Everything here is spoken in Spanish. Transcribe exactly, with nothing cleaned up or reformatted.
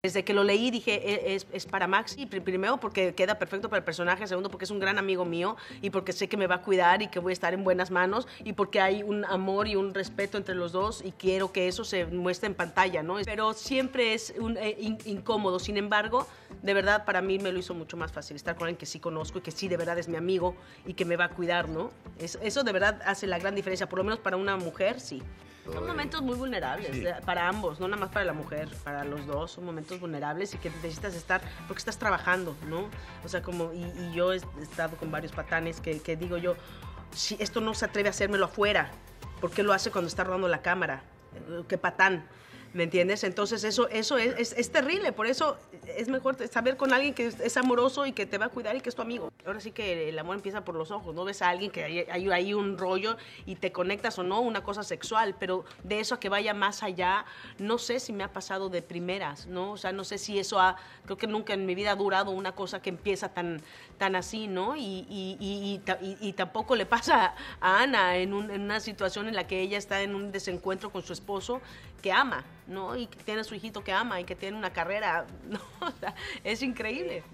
Desde que lo leí dije, es, es para Maxi, primero porque queda perfecto para el personaje, segundo porque es un gran amigo mío y porque sé que me va a cuidar y que voy a estar en buenas manos y porque hay un amor y un respeto entre los dos y quiero que eso se muestre en pantalla, ¿no? Pero siempre es un, eh, in, incómodo, sin embargo, de verdad para mí me lo hizo mucho más fácil estar con alguien que sí conozco y que sí de verdad es mi amigo y que me va a cuidar, ¿no? Es, eso de verdad hace la gran diferencia, por lo menos para una mujer, sí. Son momentos muy vulnerables, sí, para ambos, no nada más para la mujer, para los dos, son momentos vulnerables y que necesitas estar, porque estás trabajando, ¿no? O sea, como, y, y yo he estado con varios patanes que, que digo yo, si esto no se atreve a hacérmelo afuera, ¿por qué lo hace cuando está rodando la cámara? ¡Qué patán! ¿Me entiendes? Entonces eso, eso es, es, es terrible, por eso es mejor saber con alguien que es, es amoroso y que te va a cuidar y que es tu amigo. Ahora sí que el amor empieza por los ojos, ¿no? Ves a alguien que hay, hay, hay un rollo y te conectas o no, una cosa sexual, pero de eso a que vaya más allá, no sé si me ha pasado de primeras, ¿no? O sea, no sé si eso ha, creo que nunca en mi vida ha durado una cosa que empieza tan, tan así, ¿no? Y, y, y, y, y, y tampoco le pasa a Ana en, un, en una situación en la que ella está en un desencuentro con su esposo que ama, ¿no? Y que tiene a su hijito que ama y que tiene una carrera, ¿no? O sea, es increíble.